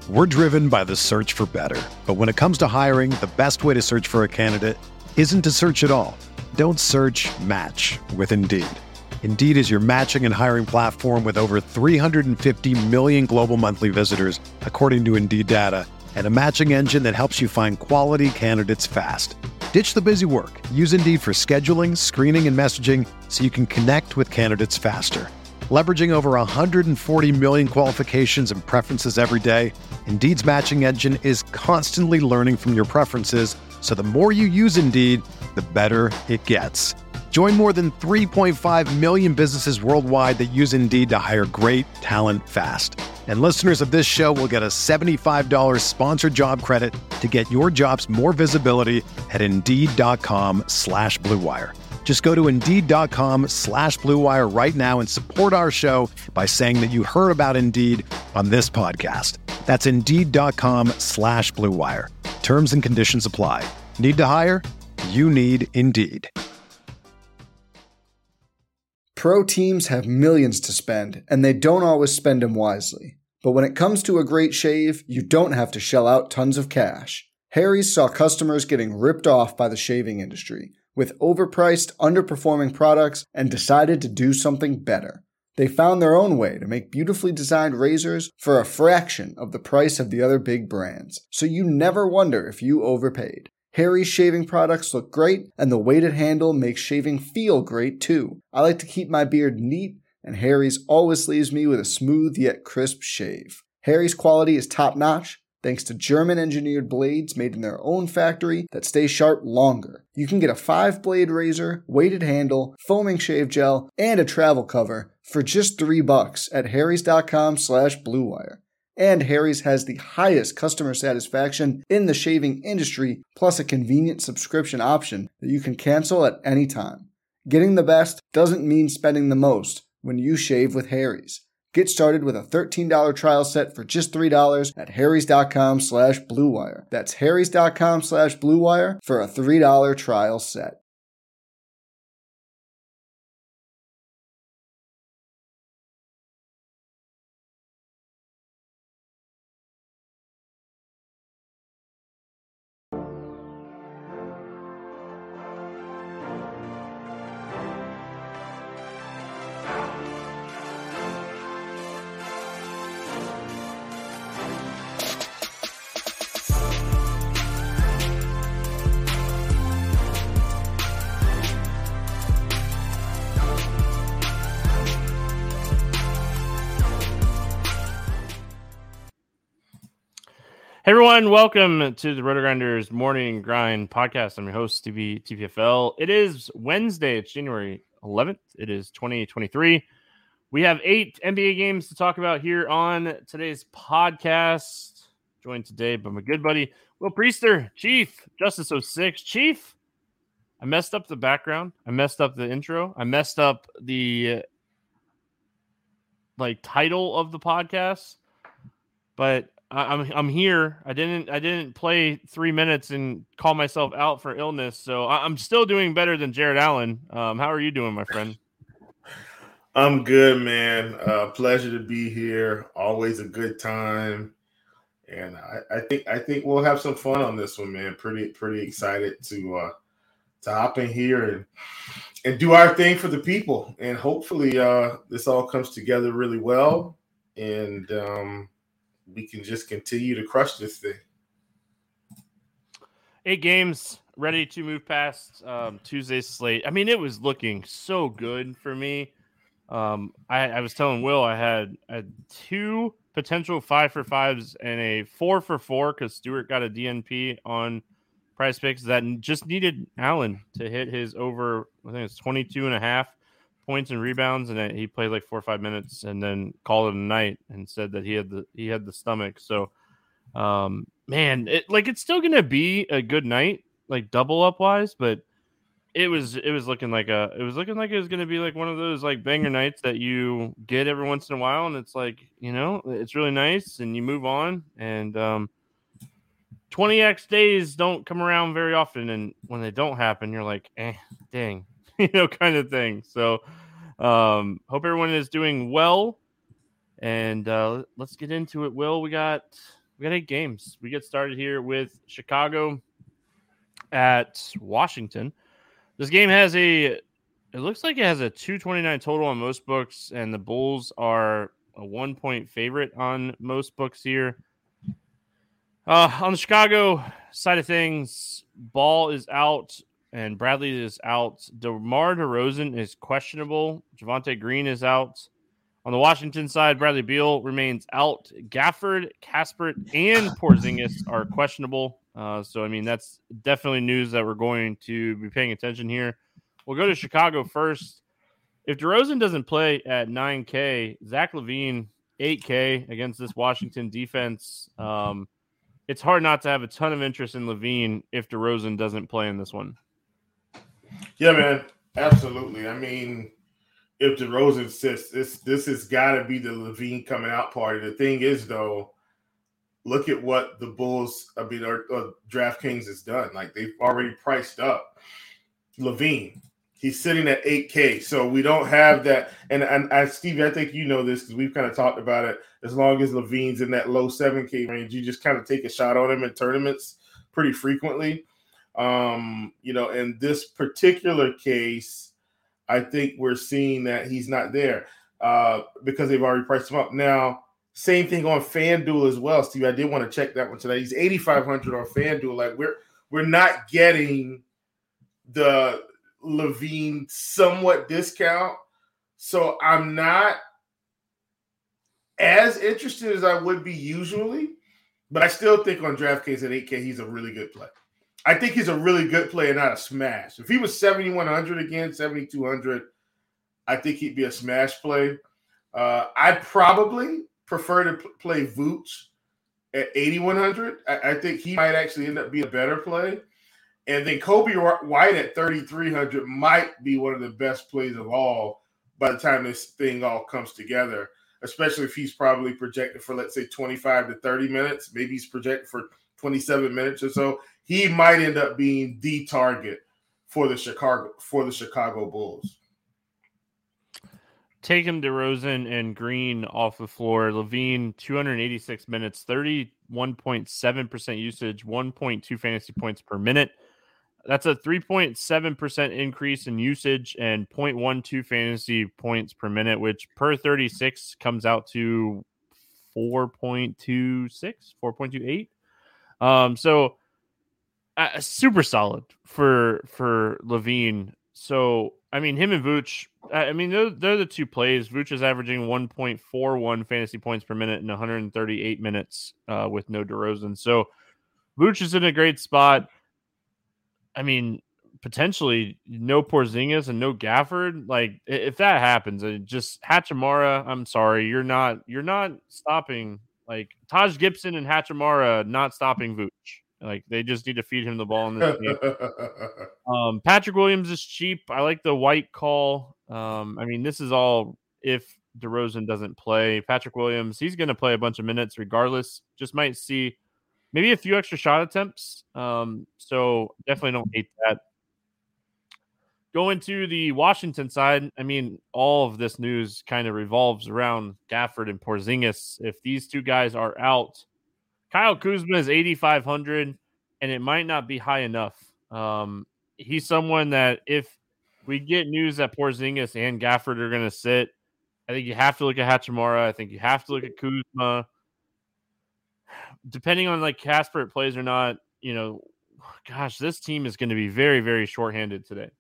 We're driven by the search for better. But when it comes to hiring, the best way to search for a candidate isn't to search at all. Don't search, match with Indeed. Indeed is your matching and hiring platform with over 350 million global monthly visitors, according to Indeed data, and a matching engine that helps you find quality candidates fast. Ditch the busy work. Use Indeed for scheduling, screening, and messaging so you can connect with candidates faster. Leveraging over 140 million qualifications and preferences every day, Indeed's matching engine is constantly learning from your preferences, so the more you use Indeed, the better it gets. Join more than 3.5 million businesses worldwide that use Indeed to hire great talent fast. And listeners of this show will get a $75 sponsored job credit to get your jobs more visibility at Indeed.com/Blue Wire. Just go to Indeed.com/Blue Wire right now and support our show by saying that you heard about Indeed on this podcast. That's Indeed.com/Blue Wire. Terms and conditions apply. Need to hire? You need Indeed. Pro teams have millions to spend, and they don't always spend them wisely. But when it comes to a great shave, you don't have to shell out tons of cash. Harry's saw customers getting ripped off by the shaving industry with overpriced, underperforming products and decided to do something better. They found their own way to make beautifully designed razors for a fraction of the price of the other big brands, so you never wonder if you overpaid. Harry's shaving products look great, and the weighted handle makes shaving feel great too. I like to keep my beard neat, and Harry's always leaves me with a smooth yet crisp shave. Harry's quality is top-notch, thanks to German-engineered blades made in their own factory that stay sharp longer. You can get a 5-blade razor, weighted handle, foaming shave gel, and a travel cover for just $3 at harrys.com/Blue Wire. And Harry's has the highest customer satisfaction in the shaving industry, plus a convenient subscription option that you can cancel at any time. Getting the best doesn't mean spending the most when you shave with Harry's. Get started with a $13 trial set for just $3 at harrys.com/Blue Wire. That's harrys.com/Blue Wire for a $3 trial set. Hey everyone, welcome to the RotoGrinders Morning Grind Podcast. I'm your host, Stevie TPFL. It is Wednesday, it's January 11th. It is 2023. We have 8 NBA games to talk about here on today's podcast. Joined today by my good buddy, Will Priester, Chief, Justice 06. Chief, I messed up the background. I messed up the intro. I messed up the title of the podcast, but I'm here. I didn't play 3 minutes and call myself out for illness, so I'm still doing better than Jared Allen. How are you doing, my friend? I'm good, man. Pleasure to be here. Always a good time, and I think we'll have some fun on this one, man. Pretty excited to hop in here and do our thing for the people, and hopefully this all comes together really well, and we can just continue to crush this thing. 8 games ready to move past Tuesday's slate. I mean, it was looking so good for me. I was telling Will I had 2 potential 5-for-5s and a 4-for-4 because Stewart got a DNP on Prize Picks that just needed Allen to hit his over, I think it's 22.5 points and rebounds, and he played like 4 or 5 minutes and then called it a night and said that he had the stomach. So man, it's still gonna be a good night, like double up wise, but it was looking like it was gonna be like one of those like banger nights that you get every once in a while, and it's like, it's really nice and you move on, and 20x days don't come around very often, and when they don't happen, you're like, dang, kind of thing. So hope everyone is doing well, and let's get into it. Will, we got We got 8 games. We get started here with Chicago at Washington. This game has it looks like it has a 229 total on most books, and the Bulls are a 1-point favorite on most books here. On the Chicago side of things, Ball is out and Bradley is out. DeMar DeRozan is questionable. Javonte Green is out. On the Washington side, Bradley Beal remains out. Gafford, Kaspert, and Porzingis are questionable. So, I mean, that's definitely news that we're going to be paying attention here. We'll go to Chicago first. If DeRozan doesn't play at 9K, Zach LaVine, 8K against this Washington defense. It's hard not to have a ton of interest in LaVine if DeRozan doesn't play in this one. Yeah, man. Absolutely. I mean, if DeRozan sits, this has got to be the LaVine coming out party. The thing is, though, look at what the Bulls, or DraftKings has done. Like, they've already priced up LaVine. He's sitting at 8K, so we don't have that. And Stevie, I think you know this because we've kind of talked about it. As long as LaVine's in that low 7K range, you just kind of take a shot on him in tournaments pretty frequently. In this particular case, I think we're seeing that he's not there because they've already priced him up. Now, same thing on FanDuel as well, Steve. I did want to check that one today. He's 8,500 on FanDuel. Like we're not getting the LaVine somewhat discount, so I'm not as interested as I would be usually. But I still think on DraftKings at 8K, he's a really good play. I think he's a really good play and not a smash. If he was 7,100 again, 7,200, I think he'd be a smash play. I'd probably prefer to play Vooch at 8,100. I think he might actually end up being a better play. And then Kobe White at 3,300 might be one of the best plays of all by the time this thing all comes together, especially if he's probably projected for, let's say, 25 to 30 minutes. Maybe he's projected for 27 minutes or so. He might end up being the target for the Chicago Bulls. Take him DeRozan and Green off the floor. LaVine, 286 minutes, 31.7% usage, 1.2 fantasy points per minute. That's a 3.7% increase in usage and 0.12 fantasy points per minute, which per 36 comes out to 4.26, 4.28. So super solid for LaVine. So, I mean, him and Vooch, I mean, they're the two plays. Vooch is averaging 1.41 fantasy points per minute in 138 minutes with no DeRozan. So Vooch is in a great spot. I mean, potentially no Porzingis and no Gafford. Like, if that happens, just Hachimura, I'm sorry, you're not stopping. Like, Taj Gibson and Hachimura not stopping Vooch. Like, they just need to feed him the ball in this game. Patrick Williams is cheap. I like the White call. I mean, this is all if DeRozan doesn't play. Patrick Williams, he's going to play a bunch of minutes regardless. Just might see maybe a few extra shot attempts. So definitely don't hate that. Going to the Washington side, I mean, all of this news kind of revolves around Gafford and Porzingis. If these two guys are out, Kyle Kuzma is 8,500, and it might not be high enough. He's someone that if we get news that Porzingis and Gafford are going to sit, I think you have to look at Hachimura. I think you have to look at Kuzma. Depending on like Kaspert plays or not, gosh, this team is going to be very, very shorthanded today.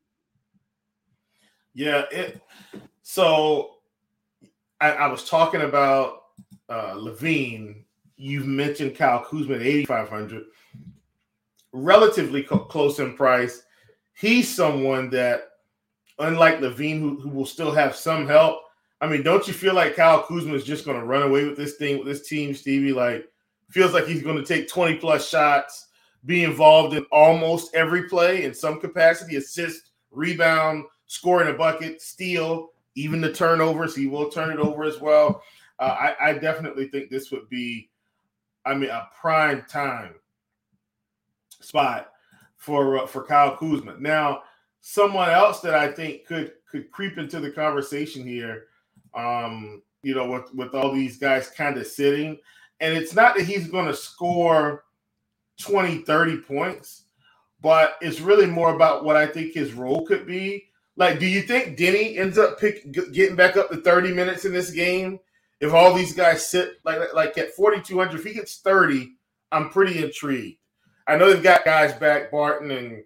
Yeah. So I was talking about LaVine. You've mentioned Kyle Kuzma at 8,500, relatively close in price. He's someone that, unlike LaVine, who will still have some help. I mean, don't you feel like Kyle Kuzma is just going to run away with this team, Stevie? Like, feels like he's going to take 20 plus shots, be involved in almost every play in some capacity, assist, rebound, scoring a bucket, steal, even the turnovers. He will turn it over as well. I definitely think this would be, a prime time spot for Kyle Kuzma. Now, someone else that I think could creep into the conversation here, with all these guys kind of sitting, And it's not that he's going to score 20, 30 points, but it's really more about what I think his role could be. Like, do you think Denny ends up getting back up to 30 minutes in this game? If all these guys sit like at 4,200, if he gets 30, I'm pretty intrigued. I know they've got guys back, Barton and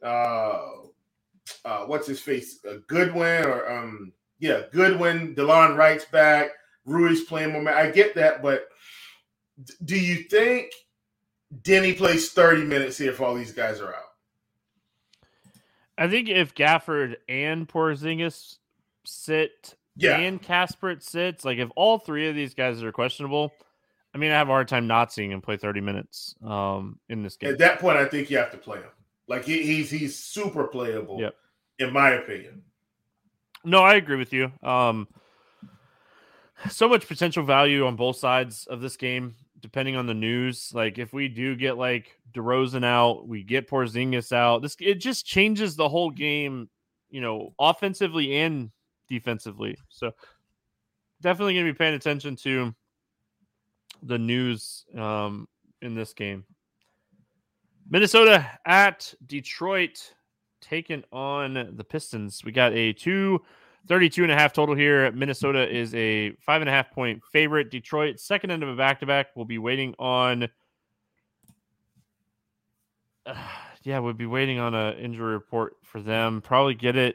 what's his face, Goodwin Goodwin. DeLon Wright's back. Rui's playing more. I get that, but do you think Denny plays 30 minutes here if all these guys are out? I think if Gafford and Porzingis sit and Kaspert sits, like if all three of these guys are questionable, I mean, I have a hard time not seeing him play 30 minutes in this game. At that point, I think you have to play him. Like he's super playable, in my opinion. No, I agree with you. So much potential value on both sides of this game, depending on the news. Like if we do get like DeRozan out, we get Porzingis out, it just changes the whole game, offensively and defensively. So definitely going to be paying attention to the news in this game. Minnesota at Detroit, taking on the Pistons. We got a 232.5 total here. Minnesota is a 5.5 point favorite. Detroit, second end of a back-to-back. We'll be waiting on we'll be waiting on an injury report for them. Probably get it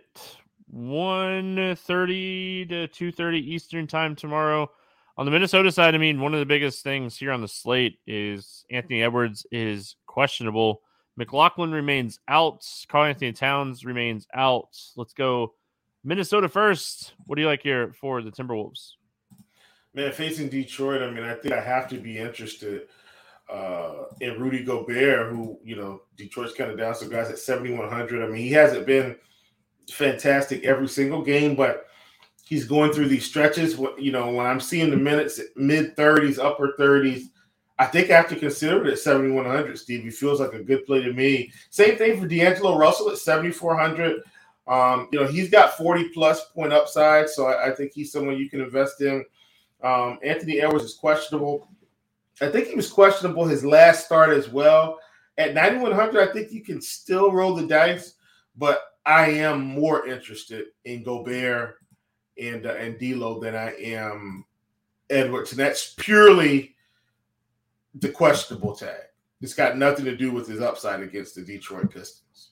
1:30 to 2:30 Eastern time tomorrow. On the Minnesota side, I mean, one of the biggest things here on the slate is Anthony Edwards is questionable. McLaughlin remains out. Karl-Anthony Towns remains out. Let's go Minnesota first. What do you like here for the Timberwolves? Man, facing Detroit, I mean, I think I have to be interested in Rudy Gobert, who, Detroit's kind of down some guys at 7,100. I mean, he hasn't been fantastic every single game, but he's going through these stretches. When I'm seeing the minutes at mid-30s, upper 30s, I think I have to consider it at 7,100, Steve. He feels like a good play to me. Same thing for D'Angelo Russell at 7,400. He's got 40-plus point upside, so I think he's someone you can invest in. Anthony Edwards is questionable. I think he was questionable his last start as well. At 9,100, I think you can still roll the dice, but I am more interested in Gobert and D'Lo than I am Edwards, and that's purely the questionable tag. It's got nothing to do with his upside against the Detroit Pistons.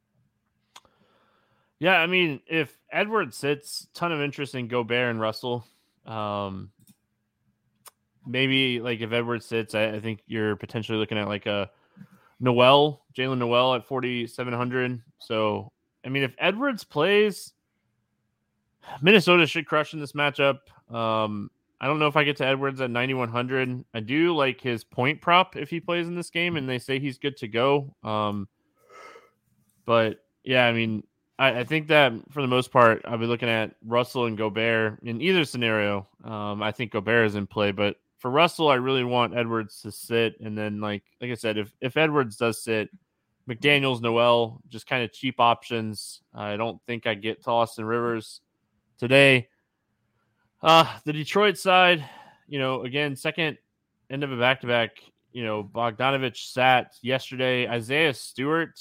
Yeah, I mean, if Edwards sits, ton of interest in Gobert and Russell. Maybe like if Edwards sits, I think you're potentially looking at like a Jalen Noel at 4,700. So, I mean, if Edwards plays, Minnesota should crush in this matchup. I don't know if I get to Edwards at 9,100. I do like his point prop if he plays in this game, and they say he's good to go. But yeah, I mean, I think that for the most part, I'll be looking at Russell and Gobert in either scenario. I think Gobert is in play, but for Russell, I really want Edwards to sit. And then, like I said, if Edwards does sit, McDaniels, Noel, just kind of cheap options. I don't think I get to Austin Rivers today. The Detroit side, again, second end of a back-to-back, Bogdanovich sat yesterday. Isaiah Stewart,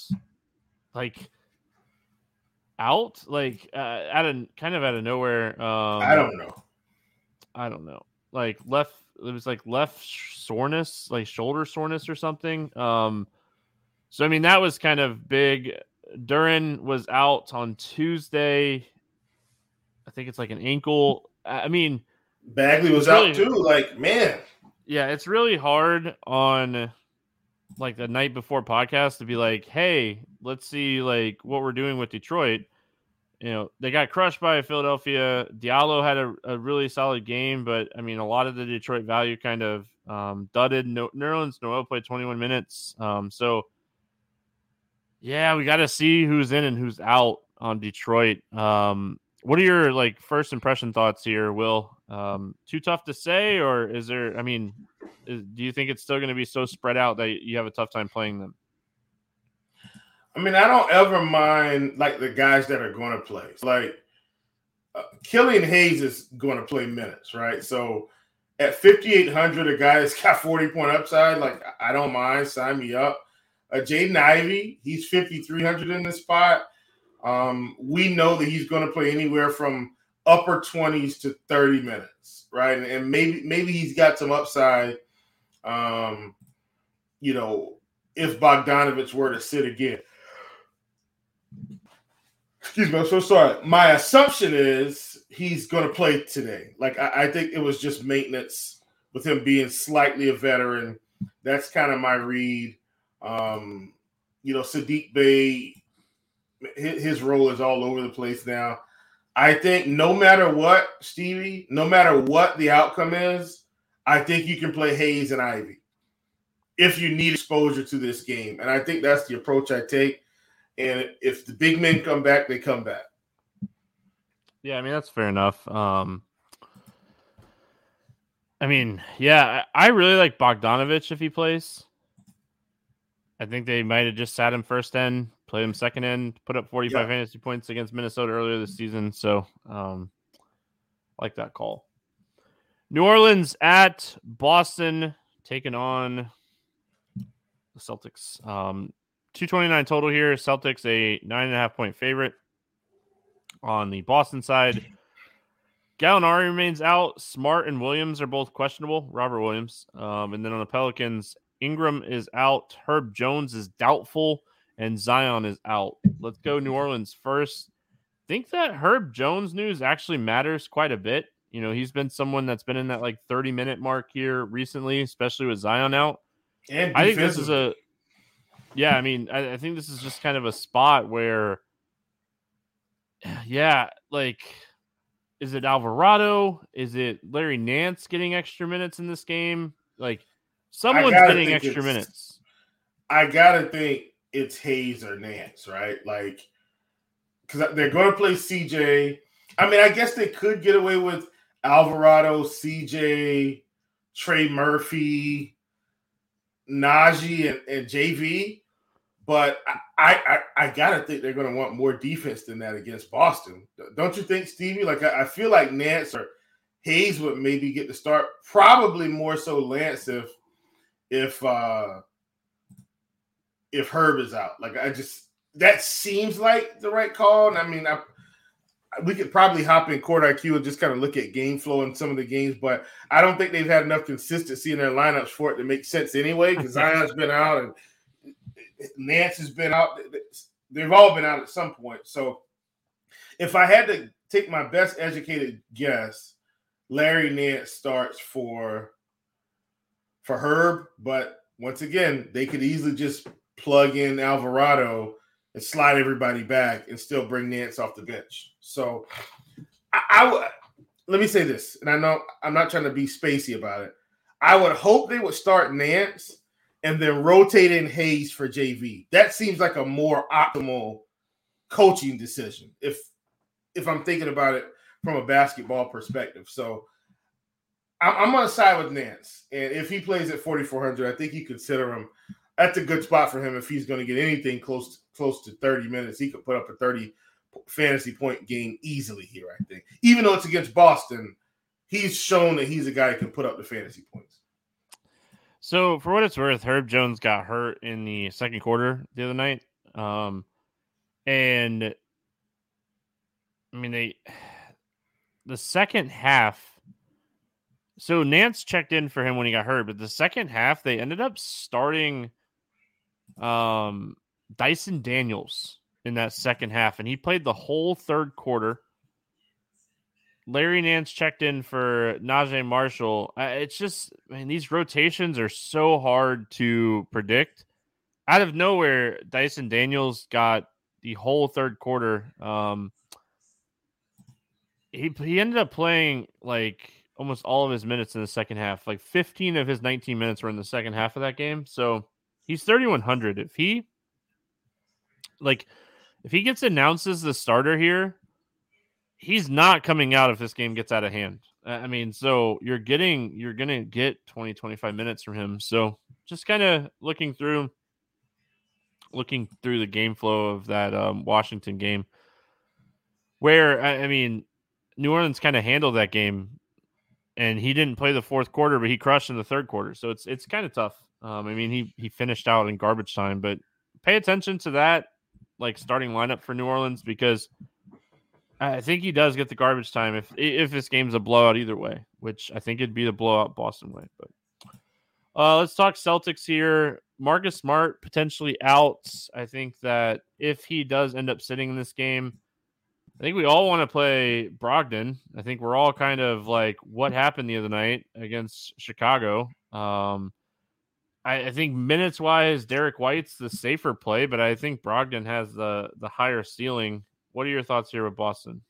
out, out of nowhere. I don't know. It was left soreness, shoulder soreness or something. So, I mean, that was kind of big. Duren was out on Tuesday. I think it's like an ankle. I mean, Bagley was out too. Man. Yeah, it's really hard on the night before podcast to be like, hey, let's see what we're doing with Detroit. They got crushed by Philadelphia. Diallo had a really solid game, but I mean, a lot of the Detroit value kind of dudded. Nerlens Noel played 21 minutes. So yeah, we got to see who's in and who's out on Detroit. What are your first impression thoughts here, Will? Too tough to say, or is there? I mean, do you think it's still going to be so spread out that you have a tough time playing them? I mean, I don't ever mind the guys that are going to play. Killian Hayes is going to play minutes, right? So, at 5,800, a guy that's got 40-point upside, like I don't mind. Sign me up. Jaden Ivey, he's 5,300 in this spot. We know that he's going to play anywhere from upper 20s to 30 minutes, right? And maybe he's got some upside, if Bogdanovich were to sit again. Excuse me, I'm so sorry. My assumption is he's going to play today. Like, I think it was just maintenance with him being slightly a veteran. That's kind of my read. Saddiq Bey, his role is all over the place now. I think no matter what, Stevie, no matter what the outcome is, I think you can play Hayes and Ivey if you need exposure to this game. And I think that's the approach I take. And if the big men come back, they come back. Yeah, I mean, that's fair enough. I really like Bogdanovich if he plays. I think they might have just sat him first end, played him second end, put up 45 fantasy points against Minnesota earlier this season. So, like that call. New Orleans at Boston, taking on the Celtics. 229 total here. Celtics a 9.5 point favorite. On the Boston side, Gallinari remains out. Smart and Williams are both questionable. Robert Williams. And then on the Pelicans, Ingram is out. Herb Jones is doubtful. And Zion is out. Let's go New Orleans first. Think that Herb Jones news actually matters quite a bit. You know, he's been someone that's been in that 30-minute mark here recently, especially with Zion out. And I think this is I think this is just kind of a spot where, is it Alvarado? Is it Larry Nance getting extra minutes in this game? Someone's getting extra minutes. I gotta think it's Hayes or Nance, right? Because they're going to play CJ. I mean, I guess they could get away with Alvarado, CJ, Trey Murphy, Najee, and JV. But I gotta think they're going to want more defense than that against Boston. Don't you think, Stevie? I feel like Nance or Hayes would maybe get the start. Probably more so Lance if Herb is out. That seems like the right call. And I mean, we could probably hop in Court IQ and just kind of look at game flow in some of the games, but I don't think they've had enough consistency in their lineups for it to make sense anyway, because Zion's been out and Nance has been out. They've all been out at some point. So if I had to take my best educated guess, Larry Nance starts for Herb, but once again, they could easily just plug in Alvarado and slide everybody back and still bring Nance off the bench. So let me say this, and I know I'm not trying to be spacey about it. I would hope they would start Nance and then rotate in Hayes for JV. That seems like a more optimal coaching decision if I'm thinking about it from a basketball perspective. So I'm going to side with Nance. And if he plays at 4,400, I think you consider him. That's a good spot for him if he's going to get anything close to 30 minutes. He could put up a 30 fantasy point game easily here, I think. Even though it's against Boston, he's shown that he's a guy who can put up the fantasy points. So for what it's worth, Herb Jones got hurt in the second quarter the other night. And I mean, the second half, so Nance checked in for him when he got hurt, but the second half, they ended up starting Dyson Daniels in that second half, and he played the whole third quarter. Larry Nance checked in for Najee Marshall. It's just, these rotations are so hard to predict. Out of nowhere, Dyson Daniels got the whole third quarter. He ended up playing almost all of his minutes in the second half. 15 of his 19 minutes were in the second half of that game. So he's 3,100. If he gets announced as the starter here, he's not coming out if this game gets out of hand. I mean, so you're going to get 20, 25 minutes from him. So just kind of looking through the game flow of that Washington game where, New Orleans kind of handled that game and he didn't play the fourth quarter, but he crushed in the third quarter. So it's kind of tough. I mean, he finished out in garbage time, but pay attention to that like starting lineup for New Orleans, because I think he does get the garbage time if this game's a blowout either way, which I think it'd be the blowout Boston way. But let's talk Celtics here. Marcus Smart potentially out. I think that if he does end up sitting in this game, I think we all want to play Brogdon. I think we're all kind of like, what happened the other night against Chicago? I think minutes-wise, Derek White's the safer play, but I think Brogdon has the higher ceiling. What are your thoughts here with Boston?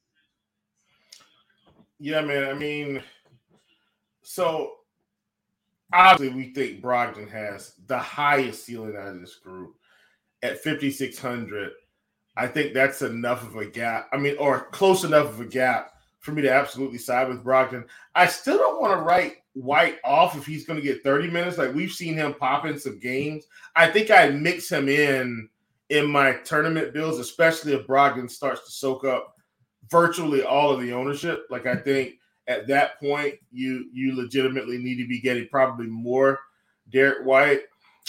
Yeah, man. I mean, so obviously we think Brogdon has the highest ceiling out of this group at 5,600. I think that's enough of a gap. I mean, or close enough of a gap for me to absolutely side with Brogdon. I still don't want to write White off if he's going to get 30 minutes. Like, we've seen him pop in some games. I think I mix him in my tournament builds, especially if Brogdon starts to soak up virtually all of the ownership. Like, I think at that point, you legitimately need to be getting probably more Derek White.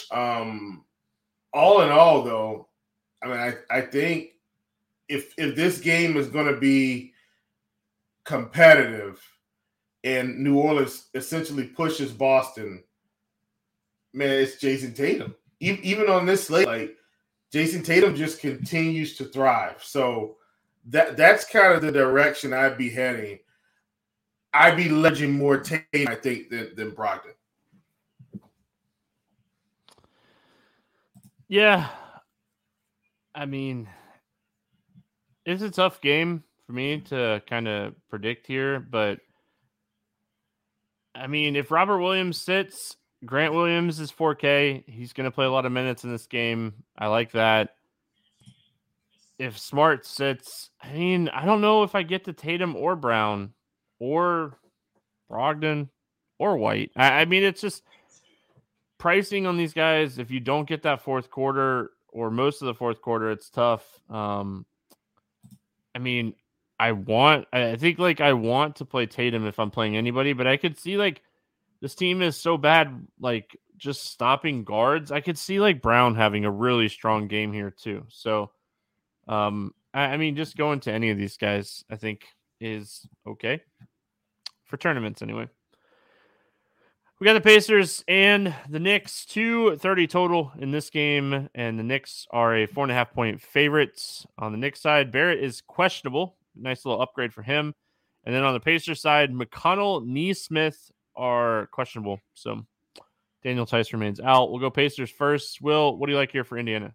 All in all, though, I mean, I think if this game is going to be competitive and New Orleans essentially pushes Boston, man, it's Jason Tatum. Even on this slate, like, Jason Tatum just continues to thrive. So that's kind of the direction I'd be heading. I'd be leveraging more Tatum, I think, than Brogdon. Yeah. I mean, it's a tough game for me to kind of predict here, but I mean, if Robert Williams sits, Grant Williams is 4K. He's going to play a lot of minutes in this game. I like that. If Smart sits, I mean, I don't know if I get to Tatum or Brown or Brogdon or White. I mean, it's just pricing on these guys. If you don't get that fourth quarter or most of the fourth quarter, it's tough. I mean, I think like I want to play Tatum if I'm playing anybody, but I could see like this team is so bad, like just stopping guards. I could see like Brown having a really strong game here too. So, I mean, just going to any of these guys, I think is okay for tournaments anyway. We got the Pacers and the Knicks, 230 total in this game, and the Knicks are a 4.5-point favorites. On the Knicks side, Barrett is questionable. Nice little upgrade for him. And then on the Pacers side, McConnell, Nesmith are questionable. So Daniel Tice remains out. We'll go Pacers first. Will, what do you like here for Indiana?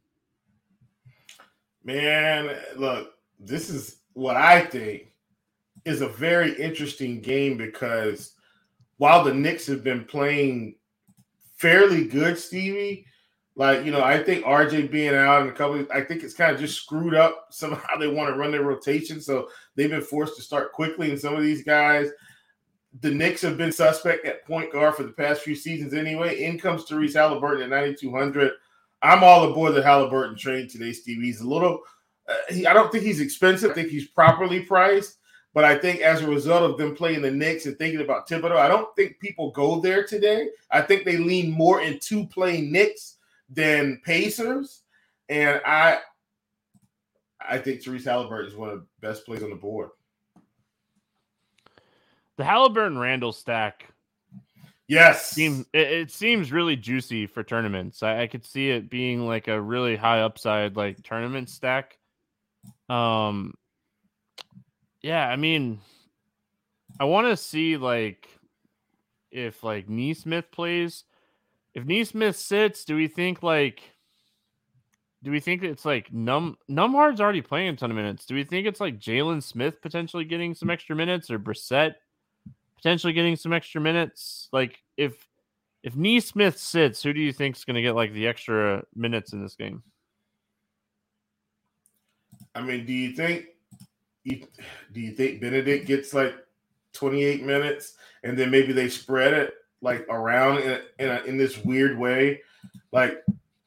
Man, look, this is what I think is a very interesting game, because while the Knicks have been playing fairly good, Stevie, like, you know, I think RJ being out and I think it's kind of just screwed up somehow they want to run their rotation. So they've been forced to start quickly. And some of these guys, the Knicks have been suspect at point guard for the past few seasons anyway. In comes Tyrese Haliburton at 9,200. I'm all aboard the Haliburton train today, Stevie. He's a little, I don't think he's expensive. I think he's properly priced. But I think as a result of them playing the Knicks and thinking about Thibodeau, I don't think people go there today. I think they lean more into playing Knicks than Pacers. And I think Tyrese Haliburton is one of the best plays on the board. The Haliburton-Randall stack. Yes. It seems really juicy for tournaments. I could see it being like a really high upside, like tournament stack. Yeah, I mean, I want to see like if like Nesmith plays. If Nesmith sits, do we think it's like Nembhard's already playing a ton of minutes? Do we think it's like Jalen Smith potentially getting some extra minutes, or Brissett potentially getting some extra minutes? Like if Nesmith sits, who do you think is going to get like the extra minutes in this game? I mean, do you think Benedict gets like 28 minutes and then maybe they spread it like around in this weird way? Like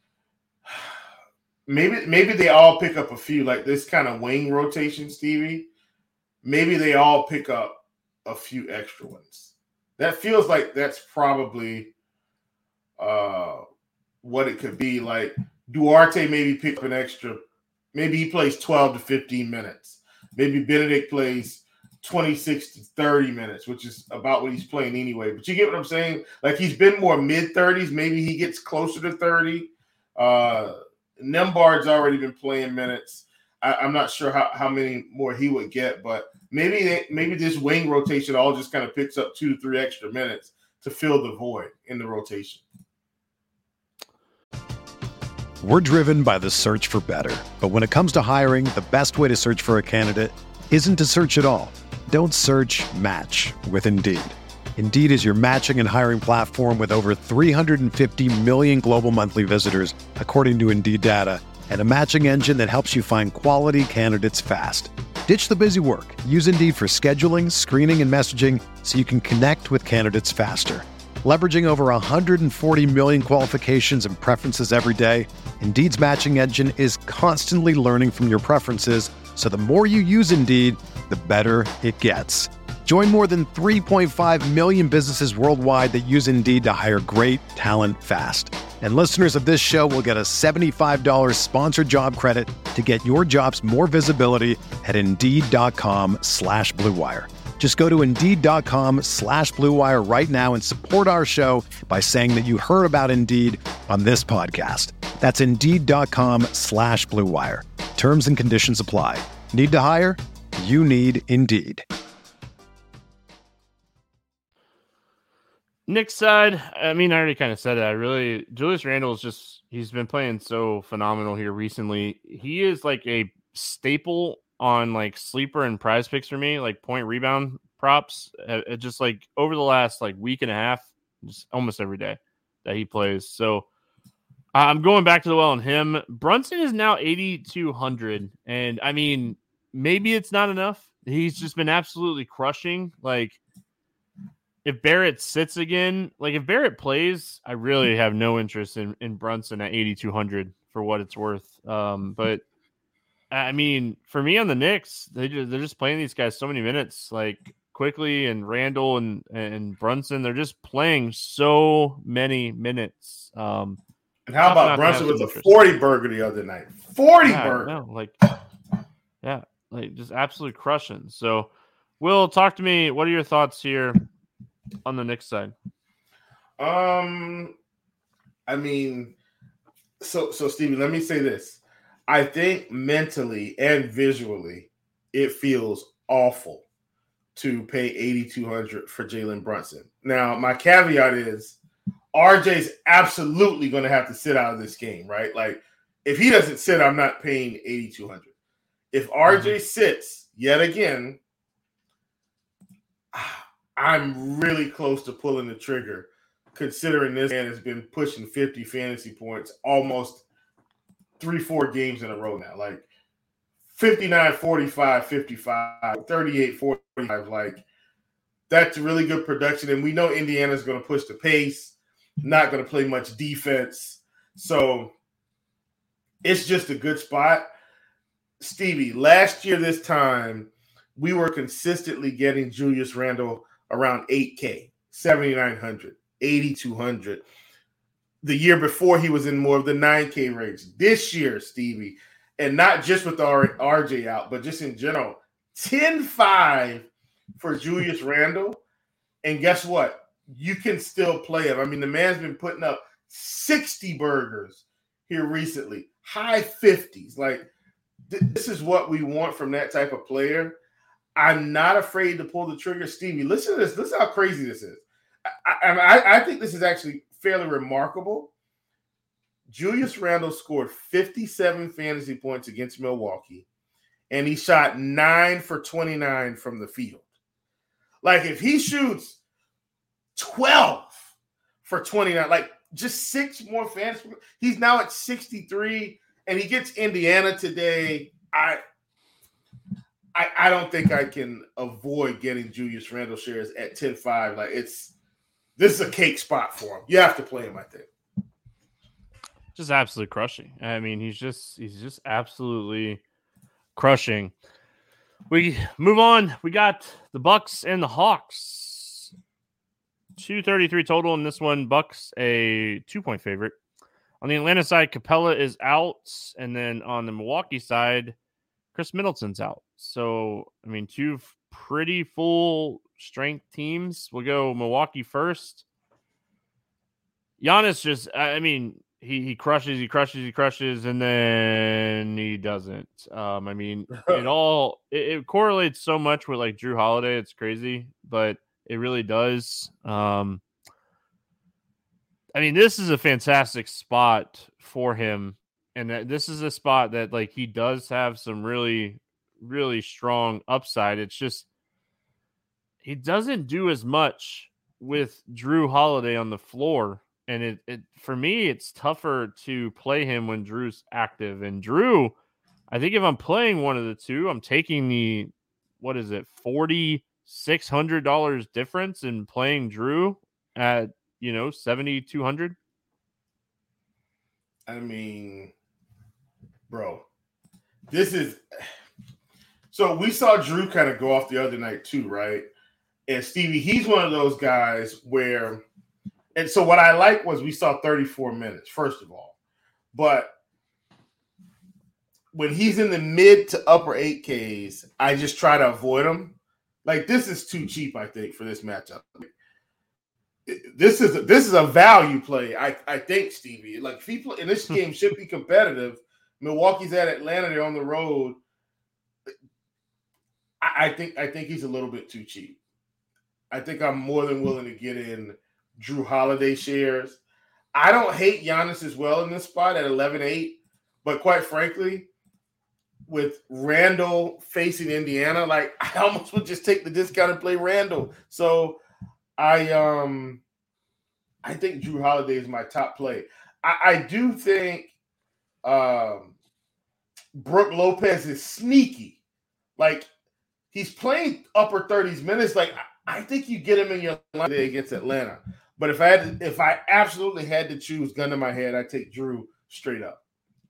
maybe they all pick up a few, like this kind of wing rotation, Stevie. Maybe they all pick up a few extra ones. That feels like that's probably what it could be. Like Duarte maybe pick up an extra, maybe he plays 12 to 15 minutes. Maybe Benedict plays 26 to 30 minutes, which is about what he's playing anyway. But you get what I'm saying? Like he's been more mid-30s. Maybe he gets closer to 30. Nembhard's already been playing minutes. I'm not sure how many more he would get, but maybe this wing rotation all just kind of picks up 2 to 3 extra minutes to fill the void in the rotation. We're driven by the search for better. But when it comes to hiring, the best way to search for a candidate isn't to search at all. Don't search, match with Indeed. Indeed is your matching and hiring platform with over 350 million global monthly visitors, according to Indeed data, and a matching engine that helps you find quality candidates fast. Ditch the busy work. Use Indeed for scheduling, screening, and messaging so you can connect with candidates faster. Leveraging over 140 million qualifications and preferences every day, Indeed's matching engine is constantly learning from your preferences, so the more you use Indeed, the better it gets. Join more than 3.5 million businesses worldwide that use Indeed to hire great talent fast. And listeners of this show will get a $75 sponsored job credit to get your jobs more visibility at Indeed.com/Blue Wire. Just go to Indeed.com/Blue Wire right now and support our show by saying that you heard about Indeed on this podcast. That's Indeed.com/Blue Wire. Terms and conditions apply. Need to hire? You need Indeed. Nick's side, I mean, I already kind of said it. Julius Randle he's been playing so phenomenal here recently. He is like a staple on like sleeper and prize picks for me, like point rebound props. Just like over the last like week and a half, just almost every day that he plays. So I'm going back to the well on him. Brunson is now 8,200. And I mean, maybe it's not enough. He's just been absolutely crushing. Like, if Barrett sits again, like if Barrett plays, I really have no interest in Brunson at 8,200 for what it's worth. But I mean, for me on the Knicks, they're just playing these guys so many minutes, like Quickly and Randall and Brunson. They're just playing so many minutes. And how about Brunson with a 40 burger the other night? 40 burger. No, like just absolutely crushing. So, Will, talk to me. What are your thoughts here on the Knicks side? I mean, so Stevie, let me say this. I think mentally and visually, it feels awful to pay 8,200 for Jalen Brunson. Now, my caveat is RJ's absolutely going to have to sit out of this game, right? Like, if he doesn't sit, I'm not paying 8,200. If RJ sits yet again, I'm really close to pulling the trigger, considering this man has been pushing 50 fantasy points almost 3-4 games in a row now. Like 59, 45, 55, 38, 45. Like, that's really good production. And we know Indiana's going to push the pace, not going to play much defense. So it's just a good spot. Stevie, last year this time, we were consistently getting Julius Randle around 8K, 7,900, 8,200. The year before, he was in more of the 9K range. This year, Stevie, and not just with the RJ out, but just in general, 10-5 for Julius Randle. And guess what? You can still play him. I mean, the man's been putting up 60 burgers here recently, high 50s. Like, this is what we want from that type of player. I'm not afraid to pull the trigger. Stevie, listen to this. Listen how crazy this is. I think this is actually fairly remarkable. Julius Randle scored 57 fantasy points against Milwaukee, and he shot 9 for 29 from the field. Like, if he shoots 12 for 29, like just 6 more fantasy points, he's now at 63, and he gets Indiana today. I don't think I can avoid getting Julius Randle shares at 10-5. Like, this is a cake spot for him. You have to play him, I think. Just absolutely crushing. I mean, he's just absolutely crushing. We move on. We got the Bucks and the Hawks. 233 total in this one. Bucks a 2-point favorite. On the Atlanta side, Capella is out. And then on the Milwaukee side, Chris Middleton's out. So, I mean, two pretty full strength teams. We'll go Milwaukee first. Giannis just, I mean, he crushes, and then he doesn't. I mean, it correlates so much with like Drew Holiday. It's crazy, but it really does. I mean, this is a fantastic spot for him. And this is a spot that like he does have some really, really strong upside. It's just, he doesn't do as much with Drew Holiday on the floor. And it for me, it's tougher to play him when Drew's active. And Drew, I think if I'm playing one of the two, I'm taking the, what is it, $4,600 difference in playing Drew at, $7,200. I mean, bro, this is so we saw Drew kind of go off the other night too, right? And Stevie, he's one of those guys where, and so what I like was we saw 34 minutes, first of all. But when he's in the mid to upper 8Ks, I just try to avoid him. Like, this is too cheap, I think, for this matchup. This is a value play, I think, Stevie. Like, if he play, and this game should be competitive. Milwaukee's at Atlanta, they're on the road. I think he's a little bit too cheap. I think I'm more than willing to get in Drew Holiday shares. I don't hate Giannis as well in this spot at 11-8, but quite frankly, with Randall facing Indiana, like, I almost would just take the discount and play Randall. So I think Drew Holiday is my top play. I do think Brook Lopez is sneaky. Like, he's playing upper 30s minutes. Like, I think you get him in your line against Atlanta. But if I absolutely had to choose, gun to my head, I'd take Drew straight up.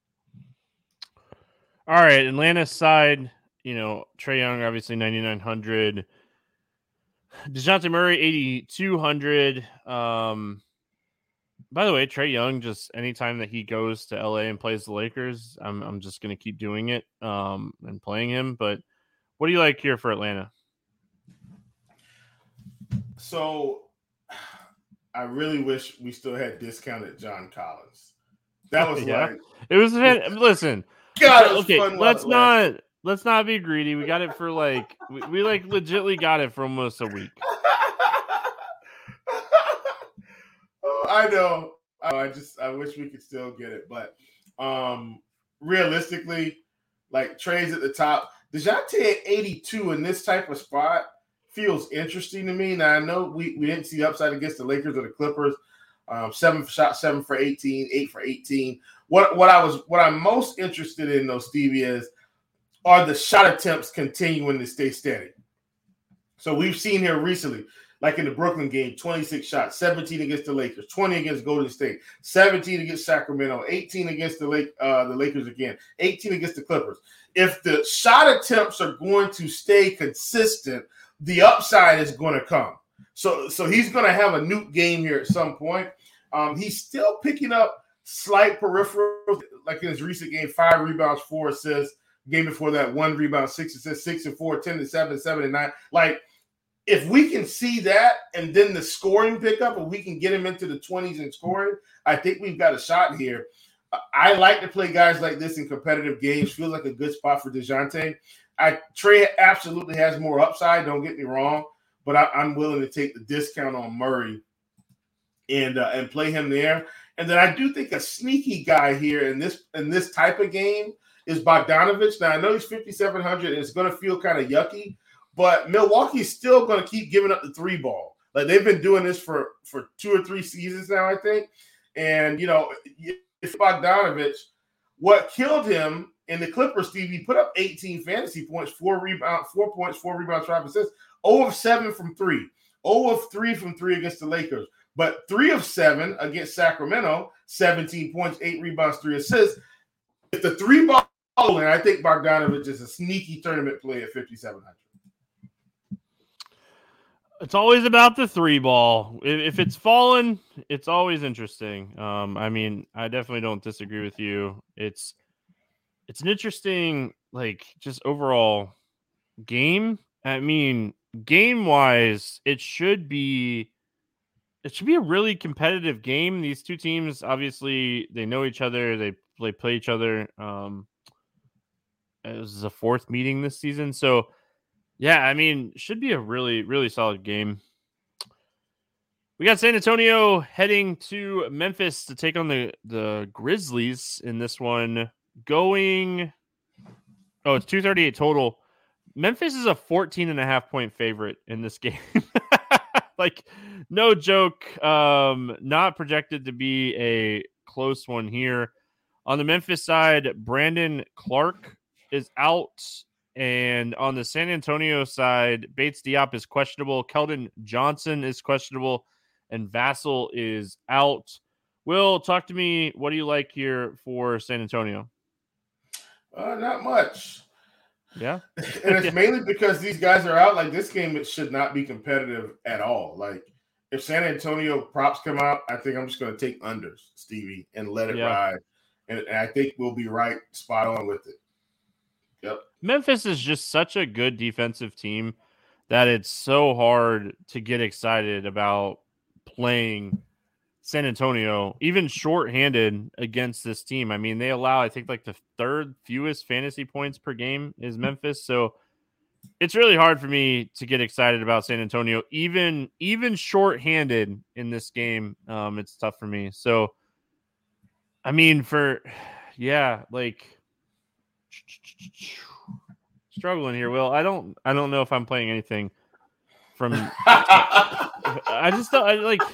All right, Atlanta side, Trae Young, obviously 9,900. DeJounte Murray, 8,200. By the way, Trae Young, just anytime that he goes to LA and plays the Lakers, I'm just going to keep doing it and playing him. But what do you like here for Atlanta? So I really wish we still had discounted John Collins. That was like, it was. Listen, God, it was okay. fun Let's not be greedy. We got it for like we like legitly got it for almost a week. I know. I wish we could still get it, but realistically, like, Trae's at the top. DeJounte at 82 in this type of spot feels interesting to me. Now, I know we didn't see upside against the Lakers or the Clippers. 7 for 18, 8 for 18. What I'm most interested in, though, Stevie, is are the shot attempts continuing to stay steady? So we've seen here recently, like in the Brooklyn game, 26 shots, 17 against the Lakers, 20 against Golden State, 17 against Sacramento, 18 against the Lakers again, 18 against the Clippers. If the shot attempts are going to stay consistent, the upside is going to come. So he's going to have a nuke game here at some point. He's still picking up slight peripheral, like in his recent game, 5 rebounds, 4 assists. Game before that, 1 rebound, 6 assists, 6 and 4, 10 and 7, 7 and 9. Like, if we can see that and then the scoring pickup, and we can get him into the 20s in scoring, I think we've got a shot here. I like to play guys like this in competitive games. Feels like a good spot for DeJounte. Trae absolutely has more upside, don't get me wrong, but I'm willing to take the discount on Murray and play him there. And then I do think a sneaky guy here in this type of game is Bogdanovich. Now, I know he's 5,700 and it's going to feel kind of yucky, but Milwaukee's still going to keep giving up the 3 ball. Like, they've been doing this for 2 or 3 seasons now, I think. And, if Bogdanovich, what killed him in the Clippers, Steve, he put up 18 fantasy points, 4 points, 4 rebounds, 5 assists, 0 of 7 from 3, 0 of 3 from 3 against the Lakers, but 3 of 7 against Sacramento, 17 points, 8 rebounds, 3 assists. If the 3 ball and I think Bogdanovich is a sneaky tournament play at 5,700. It's always about the three ball. If it's fallen, it's always interesting. I mean, I definitely don't disagree with you. It's an interesting, like, just overall game. I mean, game wise, it should be a really competitive game. These two teams, obviously, they know each other. They play each other. It was the fourth meeting this season, so yeah, I mean, should be a really, really solid game. We got San Antonio heading to Memphis to take on the Grizzlies in this one. It's 238 total. Memphis is a 14.5-point favorite in this game. Like, no joke. Not projected to be a close one here. On the Memphis side, Brandon Clark is out. And on the San Antonio side, Bates Diop is questionable. Keldon Johnson is questionable. And Vassell is out. Will, talk to me. What do you like here for San Antonio? Not much. Yeah. And it's mainly because these guys are out. Like, this game, it should not be competitive at all. Like, if San Antonio props come out, I think I'm just going to take unders, Stevie, and let it ride. And I think we'll be right spot on with it. Yep. Memphis is just such a good defensive team that it's so hard to get excited about playing San Antonio, even shorthanded against this team. I mean, they allow, I think, like the third fewest fantasy points per game is Memphis. So it's really hard for me to get excited about San Antonio, even shorthanded in this game. It's tough for me. So, I mean, struggling here, Will. I don't know if I'm playing anything from. I just don't.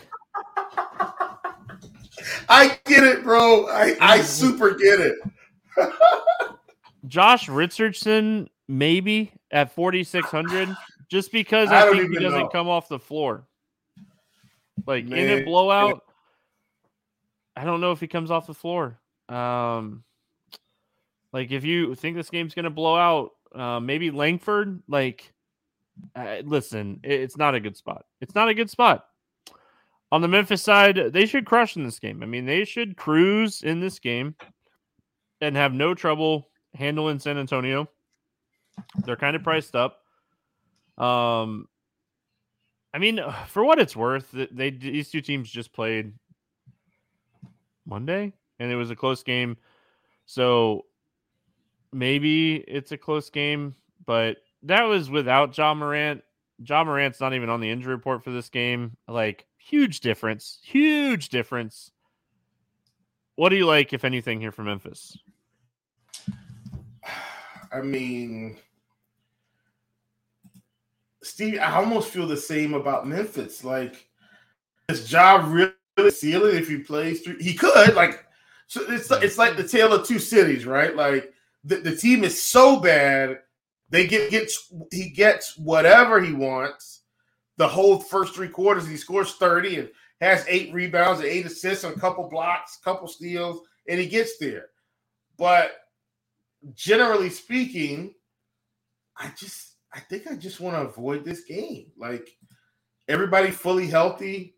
I get it, bro. I super get it. Josh Richardson maybe at 4,600, just because I think he doesn't come off the floor. Like, in a blowout, I don't know if he comes off the floor. Like, if you think this game's going to blow out, maybe Langford, listen, it's not a good spot. It's not a good spot. On the Memphis side, they should crush in this game. I mean, they should cruise in this game and have no trouble handling San Antonio. They're kind of priced up. I mean, for what it's worth, these two teams just played Monday, and it was a close game. So maybe it's a close game, but that was without Ja Morant. Ja Morant's not even on the injury report for this game. Like, huge difference. Huge difference. What do you like, if anything, here from Memphis? I mean, Steve, I almost feel the same about Memphis. Like, is Ja really ceiling if he plays through? He could. Like, so it's like the tale of two cities, right? Like, the team is so bad, he gets whatever he wants. The whole first three quarters, he scores 30 and has 8 rebounds and 8 assists and a couple blocks, couple steals, and he gets there. But generally speaking, I think I just want to avoid this game. Like, everybody fully healthy.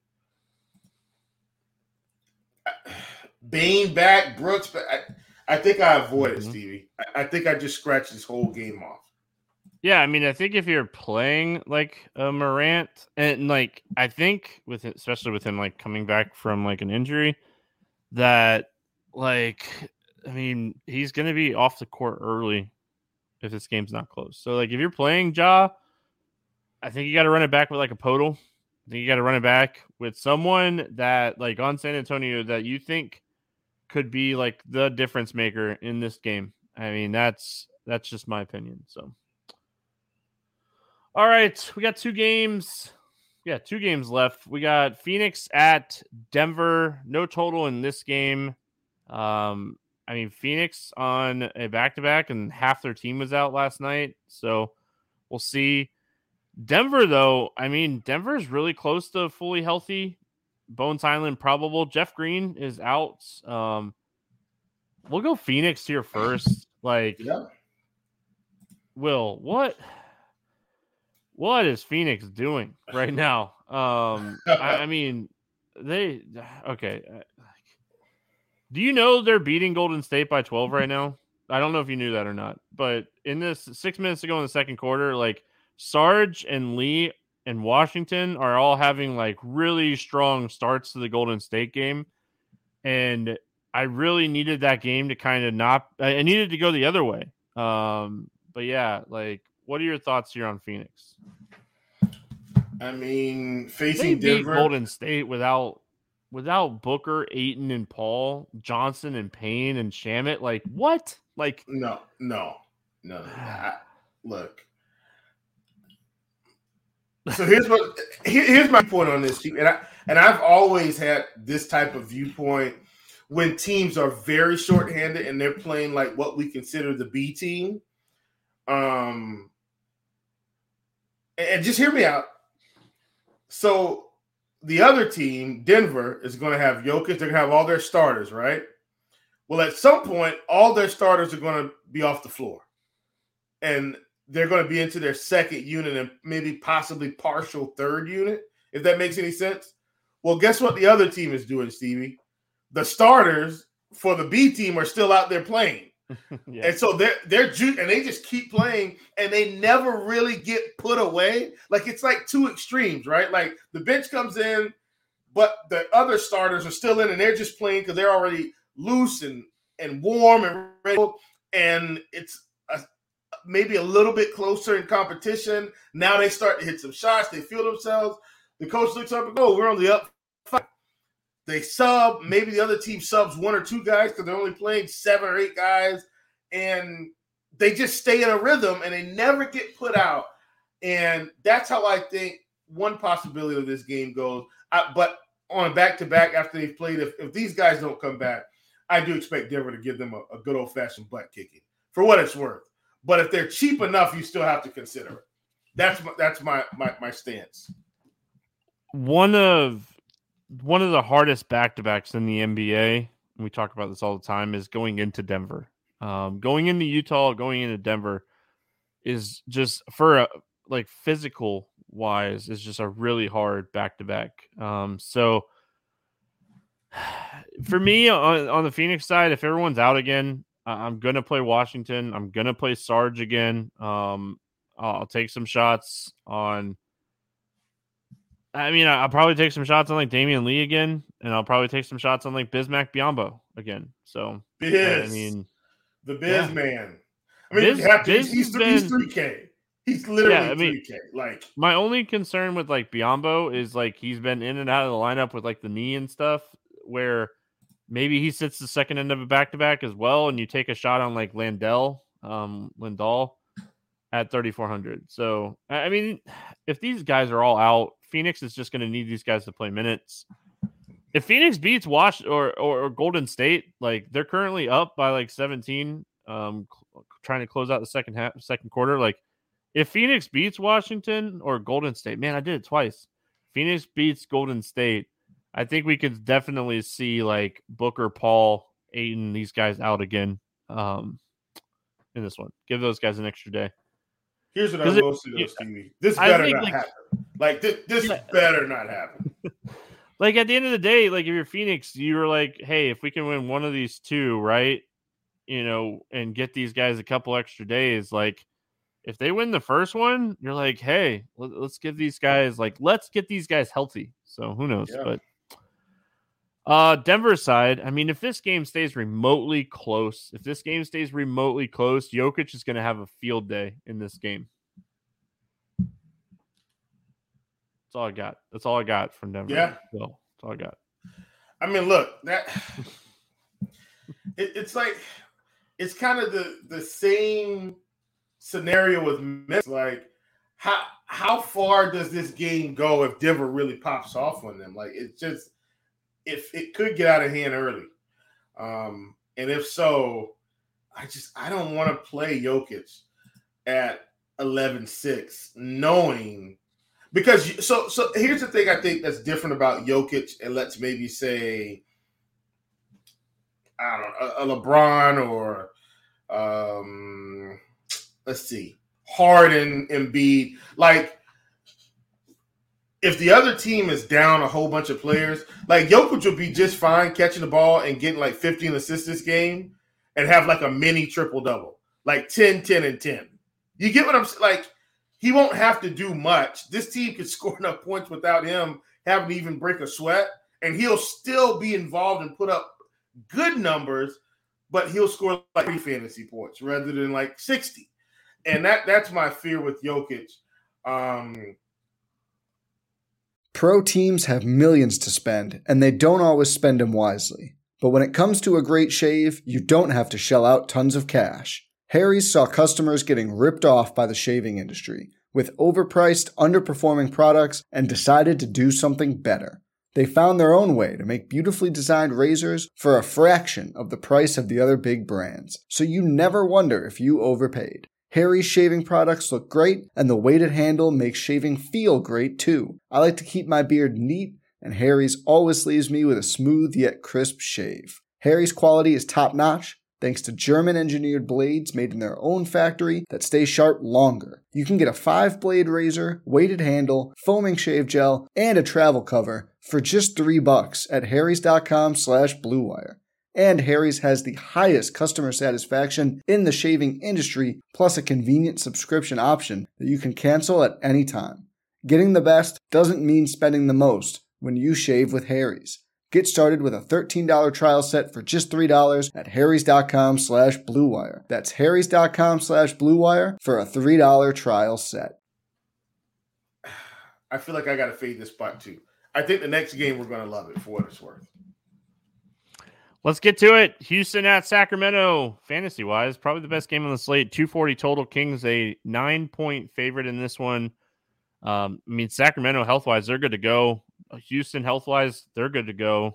Bane back, Brooks back. I think I avoid it, Stevie. I think I just scratch this whole game off. Yeah, I mean, I think if you're playing like a Morant, and like, I think especially with him like coming back from like an injury, that like, I mean, he's going to be off the court early if this game's not close. So like, if you're playing Ja, I think you got to run it back with like a Podol. I think you got to run it back with someone that like on San Antonio that you think could be like the difference maker in this game. I mean, that's just my opinion. So. All right, we got 2 games. Yeah, 2 games left. We got Phoenix at Denver. No total in this game. I mean, Phoenix on a back-to-back, and half their team was out last night. So we'll see. Denver, though, I mean, Denver's really close to fully healthy. Bones Highland probable. Jeff Green is out. We'll go Phoenix here first. Like, Yeah. Will, what is Phoenix doing right now? I mean, okay. Do you know they're beating Golden State by 12 right now? I don't know if you knew that or not, but in this 6 minutes ago in the second quarter, like Sarge and Lee and Washington are all having like really strong starts to the Golden State game. And I really needed that game to kind of I needed to go the other way. But yeah, like, what are your thoughts here on Phoenix? I mean, They facing beat Denver. Golden State without Booker, Ayton, and Paul, Johnson and Payne and Shamet. Like, what? Like, No. Look. So here's my point on this, and I've always had this type of viewpoint when teams are very shorthanded and they're playing like what we consider the B team. And just hear me out. So the other team, Denver, is going to have Jokic. They're going to have all their starters, right? Well, at some point, all their starters are going to be off the floor. And they're going to be into their second unit and maybe possibly partial third unit, if that makes any sense. Well, guess what the other team is doing, Stevie? The starters for the B team are still out there playing. Yeah. And so they're and they just keep playing, and they never really get put away. Like, it's like two extremes, right? Like, the bench comes in, but the other starters are still in, and they're just playing because they're already loose and warm and ready. And it's maybe a little bit closer in competition. Now they start to hit some shots. They feel themselves. The coach looks up and goes, we're only up 5. They sub. Maybe the other team subs 1 or 2 guys because they're only playing 7 or 8 guys. And they just stay in a rhythm, and they never get put out. And that's how I think one possibility of this game goes. But on a back-to-back after they've played, if these guys don't come back, I do expect Denver to give them a good old-fashioned butt kicking for what it's worth. But if they're cheap enough, you still have to consider it. That's my stance. One of the hardest back-to-backs in the NBA, and we talk about this all the time, is going into Denver. Going into Utah, going into Denver is just for like physical wise is just a really hard back-to-back. So for me on the Phoenix side, if everyone's out again, I'm going to play Washington. I'm going to play Sarge again. I'll take some shots on – I'll probably take some shots on, like, Damian Lee again, and I'll probably take some shots on, like, Bismack Biyombo again. So, the Biz man. He's 3K. He's literally 3K. Like, my only concern with, like, Biyombo is, like, he's been in and out of the lineup with, like, the knee and stuff where – maybe he sits the second end of a back-to-back as well, and you take a shot on, like, Lindahl at 3,400. So, if these guys are all out, Phoenix is just going to need these guys to play minutes. If Phoenix beats or Golden State, like, they're currently up by, like, 17, trying to close out the second quarter. Like, if Phoenix beats Washington or Golden State, man, I did it twice. Phoenix beats Golden State, I think we could definitely see, like, Booker, Paul, Ayton, these guys out again in this one. Give those guys an extra day. Here's what I will say, though, Stevie. This better not happen. Like, this better not happen. Like, at the end of the day, like, if you're Phoenix, you're like, hey, if we can win one of these two, right, and get these guys a couple extra days, like, if they win the first one, you're like, hey, let's give these guys, like, let's get these guys healthy. So who knows? Yeah. But Denver side, if this game stays remotely close, Jokic is going to have a field day in this game. That's all I got. That's all I got from Denver. Yeah. So, that's all I got. Look, it's like, it's kind of the same scenario with Memphis. Like, how far does this game go if Denver really pops off on them? Like, it's just, if it could get out of hand early. And if so, I don't want to play Jokic at 11-6, knowing, because so here's the thing I think that's different about Jokic, and let's maybe say, I don't know, a LeBron or Let's see, Harden, Embiid. Like, if the other team is down a whole bunch of players, like Jokic would be just fine catching the ball and getting like 15 assists this game and have like a mini triple-double, like 10, 10, and 10. You get what I'm saying? Like, he won't have to do much. This team could score enough points without him having to even break a sweat, and he'll still be involved and put up good numbers, but he'll score like 3 fantasy points rather than like 60. And that's my fear with Jokic. Pro teams have millions to spend, and they don't always spend them wisely. But when it comes to a great shave, you don't have to shell out tons of cash. Harry's saw customers getting ripped off by the shaving industry with overpriced, underperforming products and decided to do something better. They found their own way to make beautifully designed razors for a fraction of the price of the other big brands, so you never wonder if you overpaid. Harry's shaving products look great, and the weighted handle makes shaving feel great too. I like to keep my beard neat, and Harry's always leaves me with a smooth yet crisp shave. Harry's quality is top-notch, thanks to German-engineered blades made in their own factory that stay sharp longer. You can get a 5-blade razor, weighted handle, foaming shave gel, and a travel cover for just $3 at harrys.com/bluewire. And Harry's has the highest customer satisfaction in the shaving industry, plus a convenient subscription option that you can cancel at any time. Getting the best doesn't mean spending the most when you shave with Harry's. Get started with a $13 trial set for just $3 at harrys.com/bluewire. That's harrys.com/bluewire for a $3 trial set. I feel like I got to fade this spot too. I think the next game we're going to love it for what it's worth. Let's get to it. Houston at Sacramento, fantasy-wise, probably the best game on the slate. 240 total. Kings a 9-point favorite in this one. Sacramento health-wise, they're good to go. Houston health-wise, they're good to go.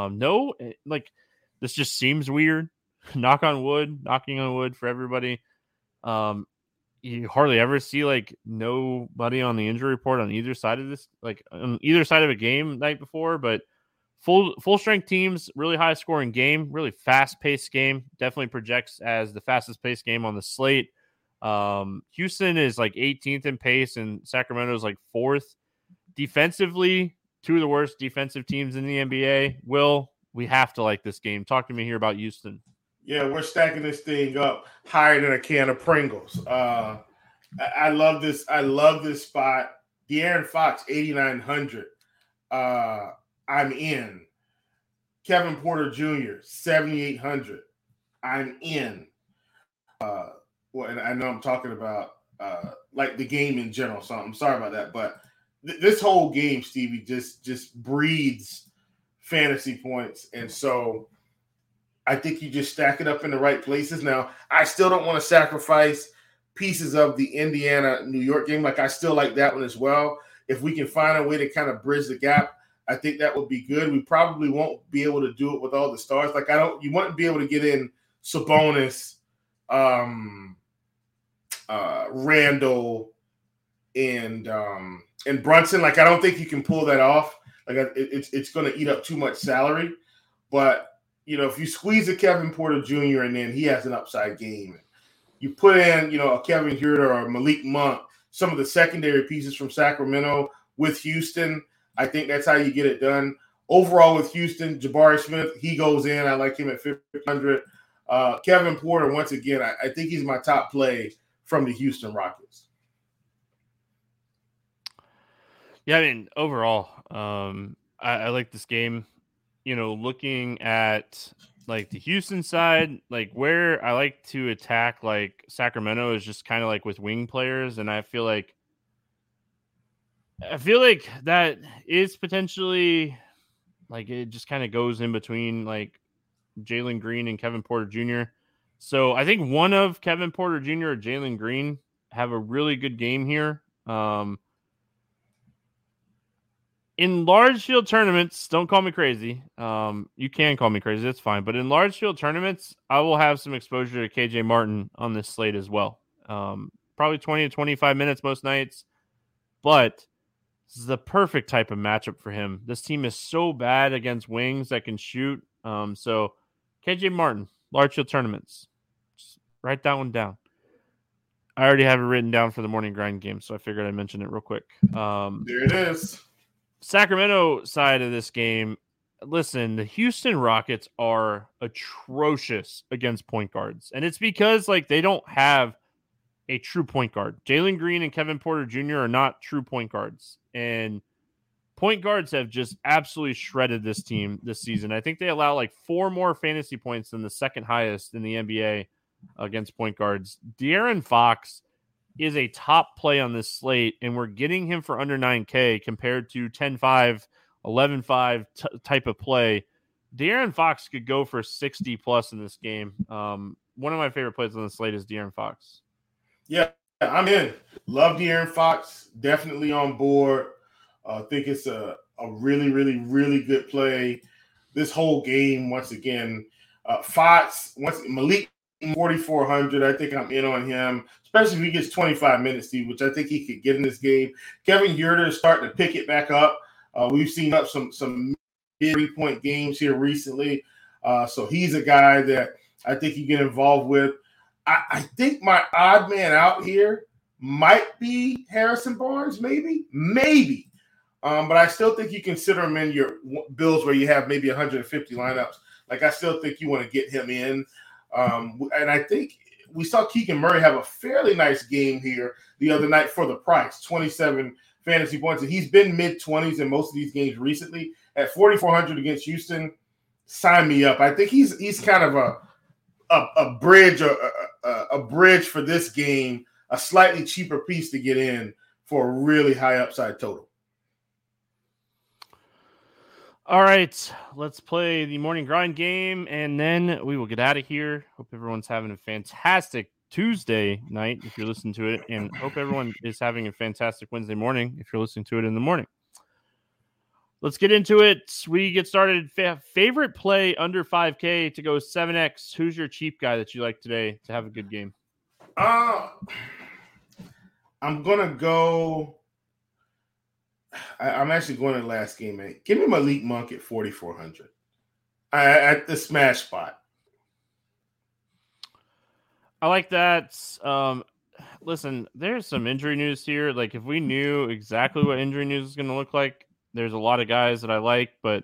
This just seems weird. Knocking on wood for everybody. You hardly ever see nobody on the injury report on either side of this, on either side of a game night before, but full strength teams, really high scoring game, really fast paced game. Definitely projects as the fastest paced game on the slate. Houston is 18th in pace and Sacramento is 4th. Defensively, 2 of the worst defensive teams in the NBA. Will, we have to like this game. Talk to me here about Houston. Yeah, we're stacking this thing up higher than a can of Pringles. I love this. I love this spot. De'Aaron Fox, 8,900. I'm in. Kevin Porter Jr., 7,800. I'm in. And I know I'm talking about the game in general, so I'm sorry about that. But this whole game, Stevie, just breeds fantasy points, and so I think you just stack it up in the right places. Now, I still don't want to sacrifice pieces of the Indiana-New York game. I still like that one as well. If we can find a way to kind of bridge the gap, I think that would be good. We probably won't be able to do it with all the stars. You wouldn't be able to get in Sabonis, Randall, and Brunson. I don't think you can pull that off. It's going to eat up too much salary. But if you squeeze a Kevin Porter Jr. and then he has an upside game, you put in, a Kevin Huerter or Malik Monk, some of the secondary pieces from Sacramento with Houston, I think that's how you get it done. Overall with Houston, Jabari Smith, he goes in. I like him at 500. Kevin Porter, once again, I think he's my top play from the Houston Rockets. Yeah, overall, I like this game. Looking at the Houston side, where I like to attack Sacramento is just kind of with wing players, and I feel like that is potentially it just kind of goes in between Jalen Green and Kevin Porter Jr. So I think one of Kevin Porter Jr. or Jalen Green have a really good game here. In large field tournaments, don't call me crazy. You can call me crazy. That's fine. But in large field tournaments, I will have some exposure to KJ Martin on this slate as well. Probably 20 to 25 minutes most nights. But this is the perfect type of matchup for him. This team is so bad against wings that can shoot. So KJ Martin, large field tournaments. Just Write that one down. I already have it written down for the morning grind game, so I figured I'd mention it real quick. There it is. Sacramento side of this game. Listen, the Houston Rockets are atrocious against point guards, and it's because they don't have a true point guard. Jalen Green and Kevin Porter Jr. are not true point guards, and point guards have just absolutely shredded this team this season. I think they allow 4 more fantasy points than the second highest in the NBA against point guards. De'Aaron Fox is a top play on this slate, and we're getting him for under 9K compared to 10-5, 11-5 type of play. De'Aaron Fox could go for 60 plus in this game. One of my favorite plays on the slate is De'Aaron Fox. Yeah, I'm in. Love De'Aaron Fox. Definitely on board. I think it's a really, really, really good play. This whole game, once again, Fox, Malik 4,400. I think I'm in on him, especially if he gets 25 minutes, Steve, which I think he could get in this game. Kevin Huerter is starting to pick it back up. We've seen up some 3-point games here recently. So he's a guy that I think you get involved with. I think my odd man out here might be Harrison Barnes, maybe. But I still think you consider him in your bills where you have maybe 150 lineups. I still think you want to get him in. And I think we saw Keegan Murray have a fairly nice game here the other night for the price, 27 fantasy points. And he's been mid-20s in most of these games recently. At 4,400 against Houston, sign me up. I think he's kind of a bridge for this game, a slightly cheaper piece to get in for a really high upside total. All right, let's play the morning grind game, and then we will get out of here. Hope everyone's having a fantastic Tuesday night if you're listening to it, and hope everyone is having a fantastic Wednesday morning if you're listening to it in the morning. Let's get into it. We get started. Favorite play under 5K to go 7X. Who's your cheap guy that you like today to have a good game? I'm going to go. I'm actually going to the last game, man. Give me Malik Monk at 4,400 at the smash spot. I like that. Listen, there's some injury news here. If we knew exactly what injury news is going to look like, there's a lot of guys that I like, but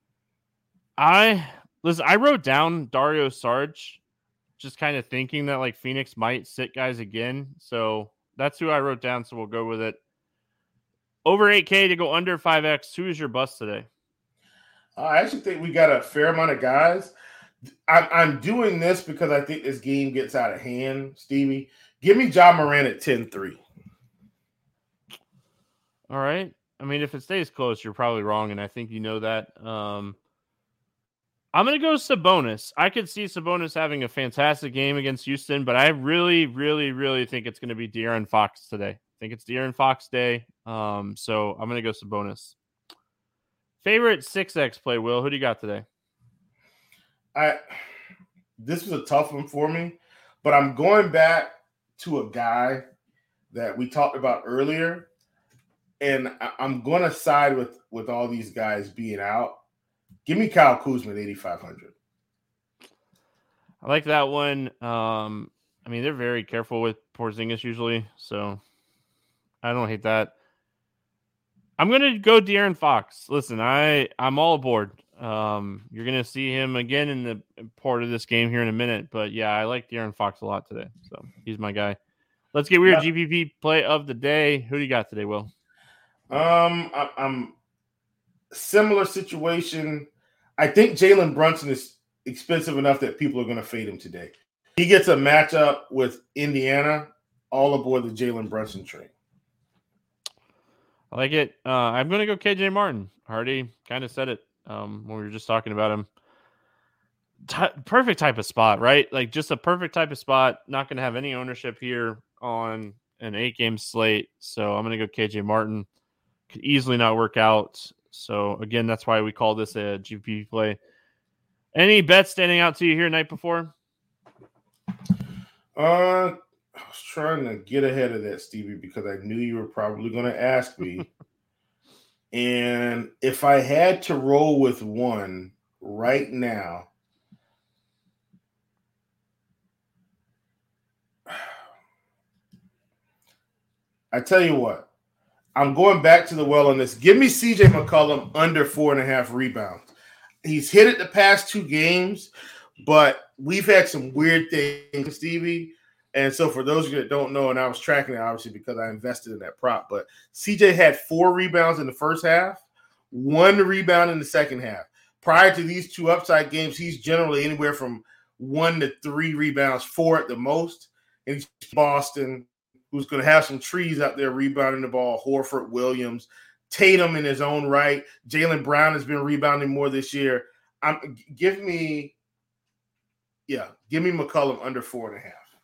I wrote down Dario Saric, just kind of thinking that Phoenix might sit guys again. So that's who I wrote down. So we'll go with it. Over 8K to go under 5X. Who is your bust today? I actually think we got a fair amount of guys. I'm doing this because I think this game gets out of hand, Stevie. Give me Ja Morant at 10-3. All right. I mean, if it stays close, you're probably wrong, and I think you know that. I'm going to go Sabonis. I could see Sabonis having a fantastic game against Houston, but I really, really, really think it's going to be De'Aaron Fox today. I think it's De'Aaron Fox day. So I'm going to go Sabonis. Favorite 6X play, Will? Who do you got today? This was a tough one for me, but I'm going back to a guy that we talked about earlier, and I'm going to side with all these guys being out. Give me Kyle Kuzma at 8,500. I like that one. I mean, they're very careful with Porzingis usually, so I don't hate that. I'm going to go De'Aaron Fox. Listen, I'm all aboard. You're going to see him again in the part of this game here in a minute, but yeah, I like De'Aaron Fox a lot today, so he's my guy. Let's get weird. GPP play of the day. Who do you got today, Will? I'm similar situation. I think Jalen Brunson is expensive enough that people are going to fade him today. He gets a matchup with Indiana, all aboard the Jalen Brunson train. I like it. I'm going to go KJ Martin. Already kind of said it when we were just talking about him. Perfect type of spot, right? Just a perfect type of spot. Not going to have any ownership here on an 8-game slate. So I'm going to go KJ Martin. Could easily not work out. So again, that's why we call this a GPP play. Any bets standing out to you here night before? I was trying to get ahead of that, Stevie, because I knew you were probably going to ask me. And if I had to roll with one right now, I tell you what, I'm going back to the well on this. Give me CJ McCollum under 4.5 rebounds. He's hit it the past 2 games, but we've had some weird things, Stevie. And so for those of you that don't know, and I was tracking it obviously because I invested in that prop, but CJ had 4 rebounds in the first half, 1 rebound in the second half. Prior to these 2 upside games, he's generally anywhere from 1 to 3 rebounds, 4 at the most. And he's Boston, who's going to have some trees out there rebounding the ball. Horford, Williams, Tatum in his own right. Jaylen Brown has been rebounding more this year. Give me McCollum under 4.5.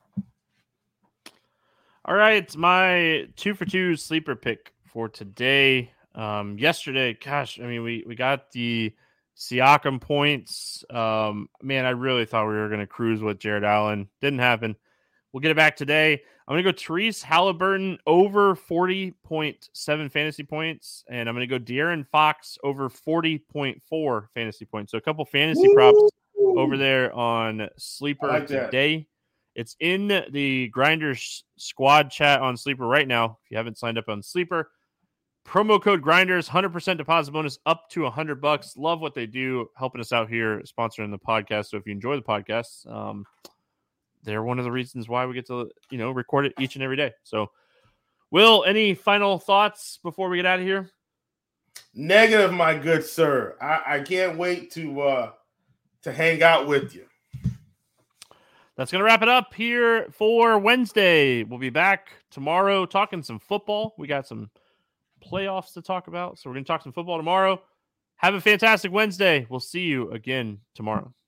All right, my 2 for 2 sleeper pick for today. Yesterday, gosh, I mean, we got the Siakam points. Man, I really thought we were going to cruise with Jared Allen. Didn't happen. We'll get it back today. I'm going to go Therese Halliburton over 40.7 fantasy points, and I'm going to go De'Aaron Fox over 40.4 fantasy points. So a couple fantasy props over there on Sleeper today. It's in the Grinders squad chat on Sleeper right now. If you haven't signed up on Sleeper, promo code Grinders, 100% deposit bonus up to $100. Love what they do, helping us out here, sponsoring the podcast. So if you enjoy the podcast, they're one of the reasons why we get to, record it each and every day. So, Will, any final thoughts before we get out of here? Negative, my good sir. I can't wait to hang out with you. That's going to wrap it up here for Wednesday. We'll be back tomorrow talking some football. We got some playoffs to talk about, so we're going to talk some football tomorrow. Have a fantastic Wednesday. We'll see you again tomorrow.